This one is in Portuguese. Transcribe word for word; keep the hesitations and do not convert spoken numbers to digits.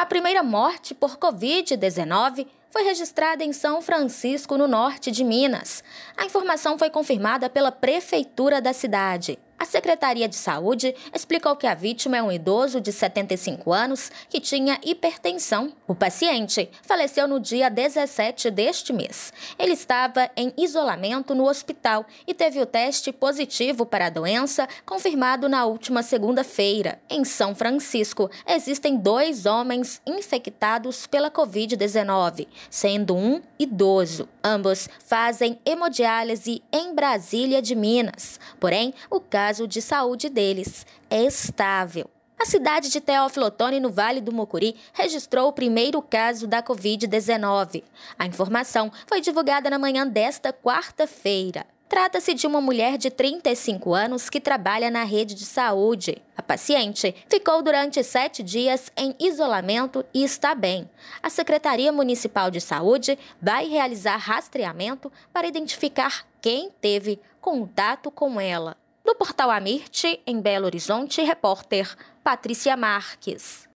primeira morte por covid dezenove foi registrada em São Francisco, no norte de Minas. A informação foi confirmada pela prefeitura da cidade. A Secretaria de Saúde explicou que a vítima é um idoso de setenta e cinco anos que tinha hipertensão. O paciente faleceu no dia dezessete deste mês. Ele estava em isolamento no hospital e teve o teste positivo para a doença confirmado na última segunda-feira. Em São Francisco, existem dois homens infectados pela covid dezenove, sendo um idoso. Ambos fazem hemodiálise em Brasília de Minas. Porém, o caso de saúde deles é estável. A cidade de Teófilo Otoni, no Vale do Mucuri, registrou o primeiro caso da covid dezenove. A informação foi divulgada na manhã desta quarta-feira. Trata-se de uma mulher de trinta e cinco anos que trabalha na rede de saúde. A paciente ficou durante sete dias em isolamento e está bem. A Secretaria Municipal de Saúde vai realizar rastreamento para identificar quem teve contato com ela. Do Portal Amirte, em Belo Horizonte, repórter Patrícia Marques.